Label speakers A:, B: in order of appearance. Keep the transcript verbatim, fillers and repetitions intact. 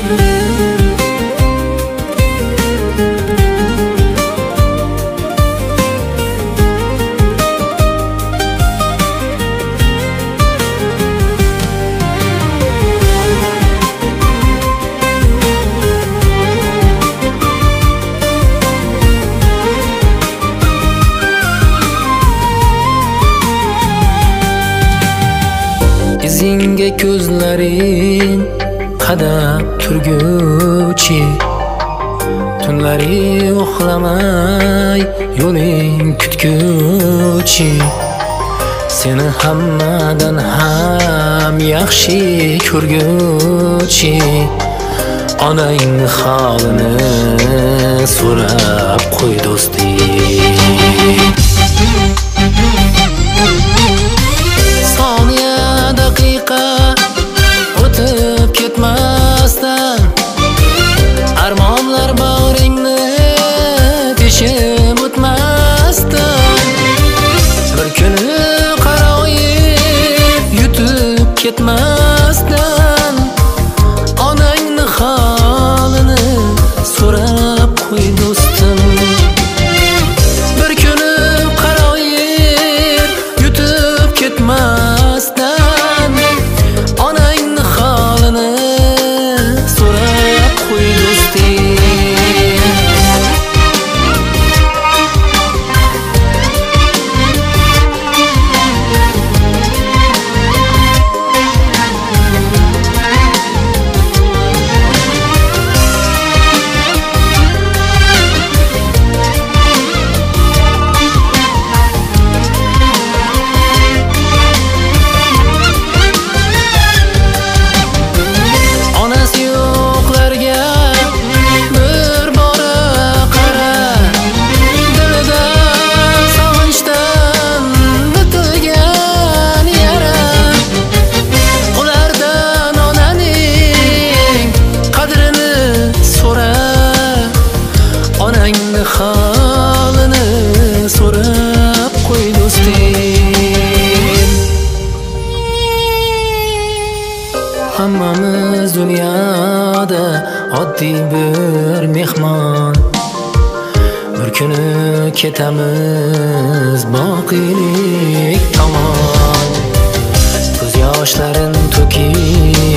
A: Izingga ko'zlaring qadab turguchi, tunlari uxlamay yo'ling kutguchi, seni hammadan ham yaxshi ko'rguchi, onang holini so'rab qo'y do'sting. Soniya daqiqa o'tib ketmasdan, armonlar bag'ringni teshib o'tmasdan, bir kuni qaroyib yutib ketmasdan, onangni holini so'rab qo'y do'stim. Bir kuni qaroyib yutib ketmasdan, onangni holini so'rab qo'y do'sting. Onangni holini so'rab qo'y do'sting. Hammamiz dunyoda oddiy bir mehmon, bir kuni ketamiz boqiylik tomon. Ko'z yoshlarin to'kib